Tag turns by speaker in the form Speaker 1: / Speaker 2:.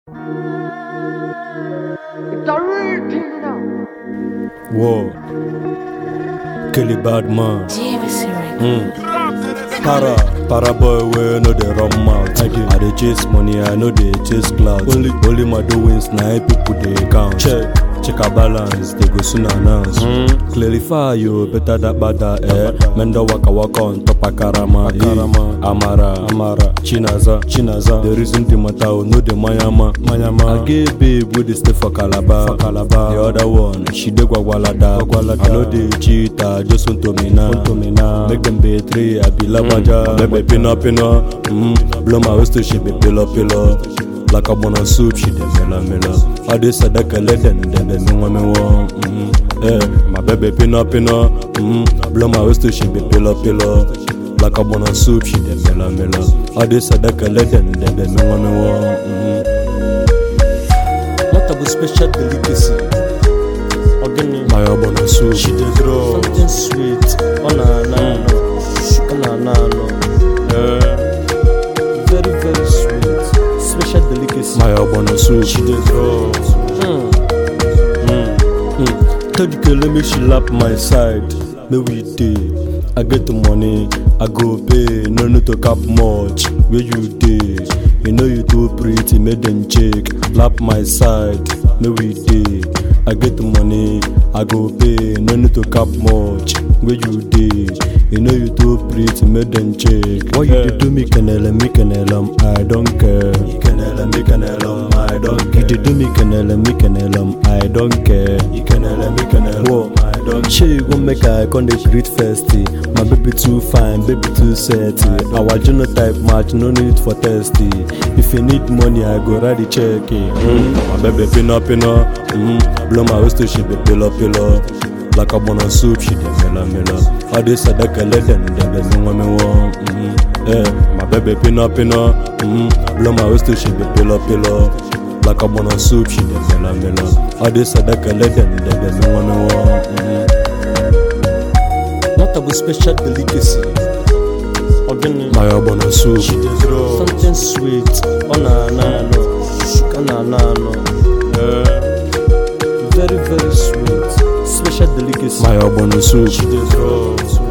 Speaker 1: It's a real thing now.
Speaker 2: Whoa. Kelly Badman. Para boy, we know they run mouth. I dey chase money, I know they chase clouds. Only my doings, now people they count. Check our balance, they go soon announce. Clarify you, better that bada Mendo waka on top of Karama. Amara, Chinaza. The reason the matter, no the Mayama. I gave babe with the stay for Calabar. The other one, she de Gwagwalada. I know they cheat, I just want to me now. Make them be three, I be Labaja. Baby pino. Blow my waist to she be pillow. Like a bone of soup, she de mela. I dey sadaka let them know me want. My baby pino. Blow my waist to she be pillow. Like a bone of soup, she de mela. I dey sadaka let them know me want.
Speaker 3: What about special delicacy? Organic.
Speaker 2: My bone of soup,
Speaker 3: She dey draw something sweet. Very, very sweet. Special delicacy.
Speaker 2: my bone of soup.
Speaker 3: She dey draw.
Speaker 2: Tell the girl make she lap my side. May we day. I get the money, I go pay. No need to cap much. Where you day? You know you too pretty, make them check. Lap my side, may we day. I get the money, I go pay. No need to cap much. Where you day? You know you too pretty, make them check. What you dey do me canela, I don't care. Canela, I don't care. You dey do me canela, I don't care. Canela, I don't care. Sure you gon' make I con dey greet festy. My baby too fine, baby too setty. Our genotype match, no need for testy. If you need money, I go write the check. My baby pino. Blow my waist to she be pillow. Like a bone of soup, she de mela. I dey sadaka let them know me want. My baby pino. Blow my waist to she be pillow. Like a bone of soup, she de mela. I dey sadaka let them know me want.
Speaker 3: What about special delicacy? Organic.
Speaker 2: My bone of soup,
Speaker 3: She dey draw something sweet. Very, very sweet. Special delicacy.
Speaker 2: my bone of soup.
Speaker 3: She dey draw.